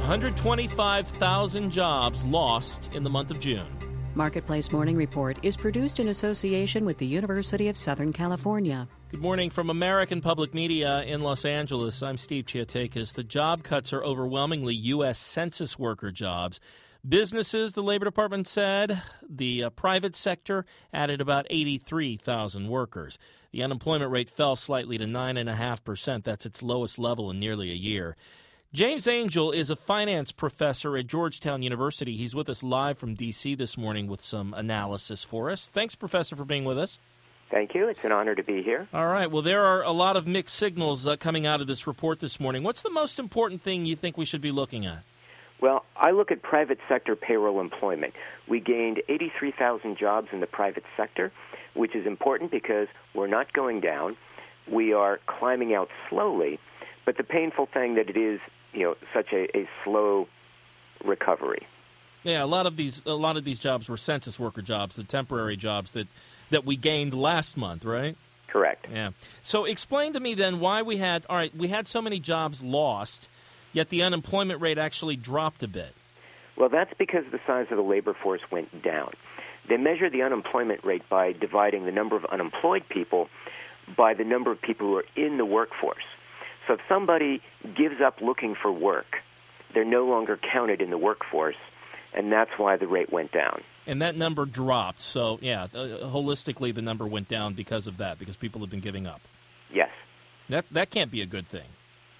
125,000 jobs lost in the month of June. Marketplace Morning Report is produced in association with the University of Southern California. Good morning from American Public Media in Los Angeles. I'm Steve Chiatakis. The job cuts are overwhelmingly U.S. Census worker jobs. Businesses, the Labor Department said, the private sector added about 83,000 workers. The unemployment rate fell slightly to 9.5%. That's its lowest level in nearly a year. James Angel is a finance professor at Georgetown University. He's with us live from D.C. this morning with some analysis for us. Thanks, Professor, for being with us. Thank you. It's an honor to be here. All right. Well, there are a lot of mixed signals coming out of this report this morning. What's the most important thing you think we should be looking at? Well, I look at private sector payroll employment. We gained 83,000 jobs in the private sector, which is important because we're not going down. We are climbing out slowly. But the painful thing that it is, such a slow recovery. Yeah, a lot of these jobs were census worker jobs, the temporary jobs that we gained last month, right? Correct. Yeah. So explain to me then why we had so many jobs lost, yet the unemployment rate actually dropped a bit. Well, that's because the size of the labor force went down. They measure the unemployment rate by dividing the number of unemployed people by the number of people who are in the workforce. So if somebody gives up looking for work, they're no longer counted in the workforce, and that's why the rate went down. And that number dropped. So, holistically the number went down because of that, because people have been giving up. Yes. That can't be a good thing.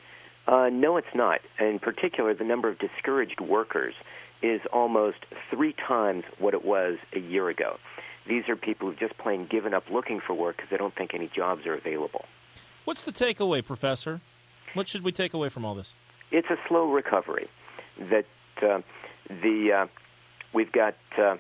No, it's not. In particular, the number of discouraged workers is almost 3 times what it was a year ago. These are people who've just plain given up looking for work because they don't think any jobs are available. What's the takeaway, Professor? What should we take away from all this? It's a slow recovery. That we've got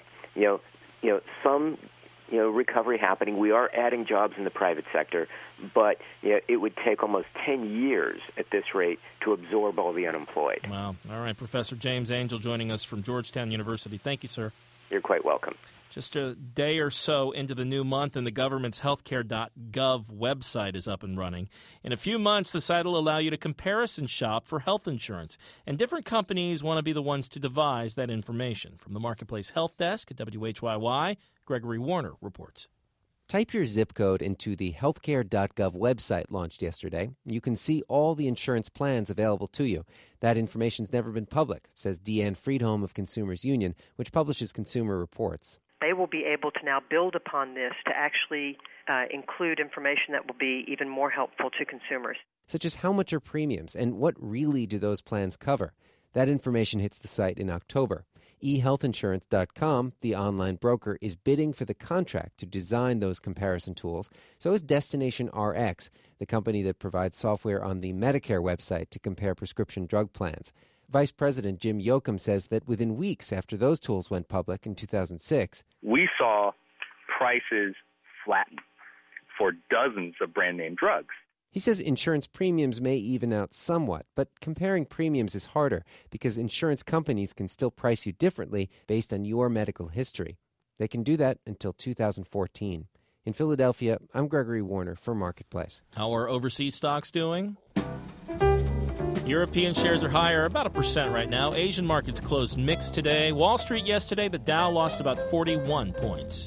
some recovery happening. We are adding jobs in the private sector, but it would take almost 10 years at this rate to absorb all the unemployed. Wow. All right, Professor James Angel joining us from Georgetown University. Thank you, sir. You're quite welcome. Just a day or so into the new month, and the government's healthcare.gov website is up and running. In a few months, the site will allow you to comparison shop for health insurance, and different companies want to be the ones to devise that information. From the Marketplace Health Desk at WHYY, Gregory Warner reports. Type your zip code into the healthcare.gov website launched yesterday. You can see all the insurance plans available to you. That information's never been public, says Deanne Friedholm of Consumers Union, which publishes Consumer Reports. They will be able to now build upon this to actually include information that will be even more helpful to consumers. Such as how much are premiums and what really do those plans cover? That information hits the site in October. eHealthInsurance.com, the online broker, is bidding for the contract to design those comparison tools. So is Destination RX, the company that provides software on the Medicare website to compare prescription drug plans. Vice President Jim Yoakum says that within weeks after those tools went public in 2006, we saw prices flatten for dozens of brand-name drugs. He says insurance premiums may even out somewhat, but comparing premiums is harder because insurance companies can still price you differently based on your medical history. They can do that until 2014. In Philadelphia, I'm Gregory Warner for Marketplace. How are overseas stocks doing? European shares are higher, about 1% right now. Asian markets closed mixed today. Wall Street yesterday, the Dow lost about 41 points.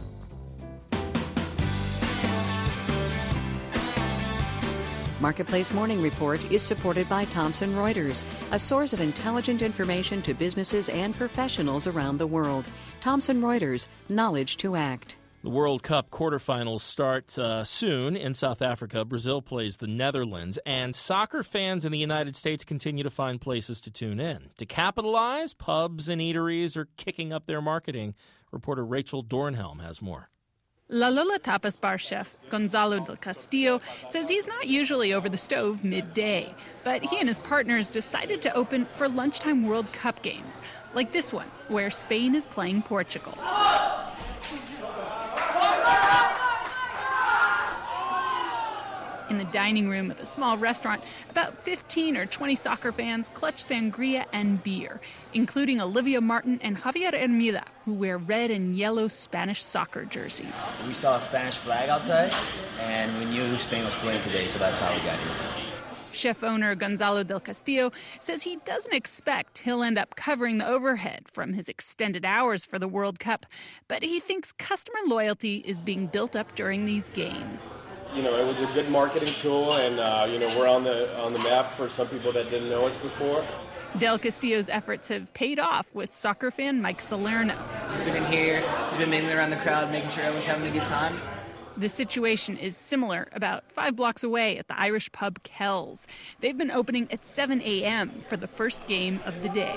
Marketplace Morning Report is supported by Thomson Reuters, a source of intelligent information to businesses and professionals around the world. Thomson Reuters, knowledge to act. The World Cup quarterfinals start soon in South Africa. Brazil plays the Netherlands, and soccer fans in the United States continue to find places to tune in. To capitalize, pubs and eateries are kicking up their marketing. Reporter Rachel Dornhelm has more. La Lola Tapas bar chef Gonzalo del Castillo says he's not usually over the stove midday, but he and his partners decided to open for lunchtime World Cup games, like this one, where Spain is playing Portugal. In the dining room of a small restaurant, about 15 or 20 soccer fans clutch sangria and beer, including Olivia Martin and Javier Hermida, who wear red and yellow Spanish soccer jerseys. We saw a Spanish flag outside, and we knew Spain was playing today, so that's how we got here. Chef owner Gonzalo del Castillo says he doesn't expect he'll end up covering the overhead from his extended hours for the World Cup, but he thinks customer loyalty is being built up during these games. It was a good marketing tool, and we're on the map for some people that didn't know us before. Del Castillo's efforts have paid off with soccer fan Mike Salerno. He's been in here, he's been mingling around the crowd, making sure everyone's having a good time. The situation is similar about 5 blocks away at the Irish pub Kells. They've been opening at 7 a.m. for the first game of the day.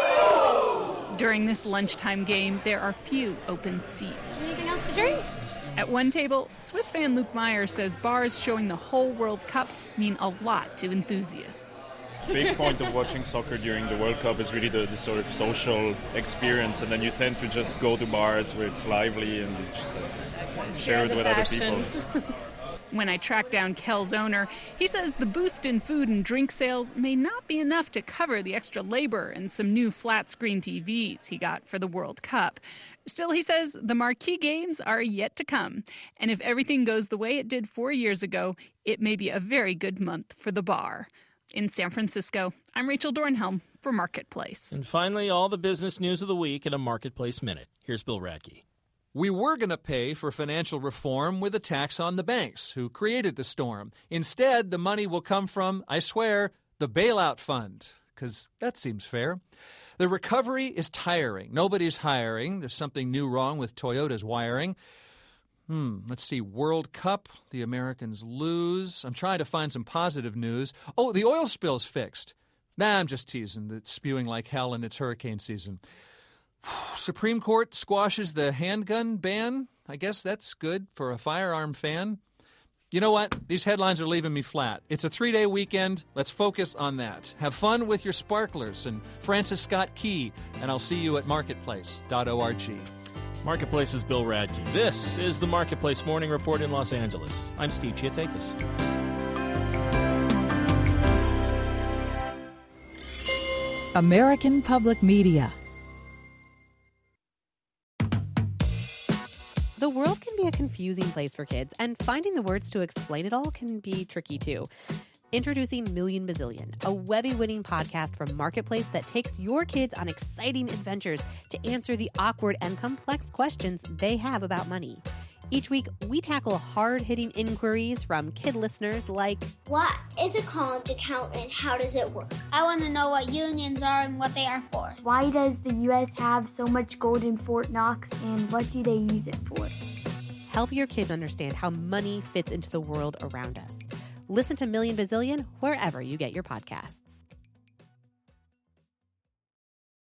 During this lunchtime game, there are few open seats. Anything else to drink? At one table, Swiss fan Luke Meyer says bars showing the whole World Cup mean a lot to enthusiasts. The big point of watching soccer during the World Cup is really the sort of social experience, and then you tend to just go to bars where it's lively and you just share it with other people. When I track down Kel's owner, he says the boost in food and drink sales may not be enough to cover the extra labor and some new flat-screen TVs he got for the World Cup. Still, he says the marquee games are yet to come, and if everything goes the way it did 4 years ago, it may be a very good month for the bar. In San Francisco, I'm Rachel Dornhelm for Marketplace. And finally, all the business news of the week in a Marketplace Minute. Here's Bill Radke. We were going to pay for financial reform with a tax on the banks who created the storm. Instead, the money will come from, I swear, the bailout fund, because that seems fair. The recovery is tiring. Nobody's hiring. There's something new wrong with Toyota's wiring. Let's see. World Cup. The Americans lose. I'm trying to find some positive news. Oh, the oil spill's fixed. Nah, I'm just teasing. It's spewing like hell and it's hurricane season. Supreme Court squashes the handgun ban. I guess that's good for a firearm fan. You know what? These headlines are leaving me flat. It's a 3-day weekend. Let's focus on that. Have fun with your sparklers and Francis Scott Key, and I'll see you at marketplace.org. Marketplace's Bill Radke. This is the Marketplace Morning Report in Los Angeles. I'm Steve Chiatakis. American Public Media. The world can be a confusing place for kids, and finding the words to explain it all can be tricky too. Introducing Million Bazillion, a Webby-winning podcast from Marketplace that takes your kids on exciting adventures to answer the awkward and complex questions they have about money. Each week, we tackle hard-hitting inquiries from kid listeners like, what is a college account and how does it work? I want to know what unions are and what they are for. Why does the U.S. have so much gold in Fort Knox and what do they use it for? Help your kids understand how money fits into the world around us. Listen to Million Bazillion wherever you get your podcasts.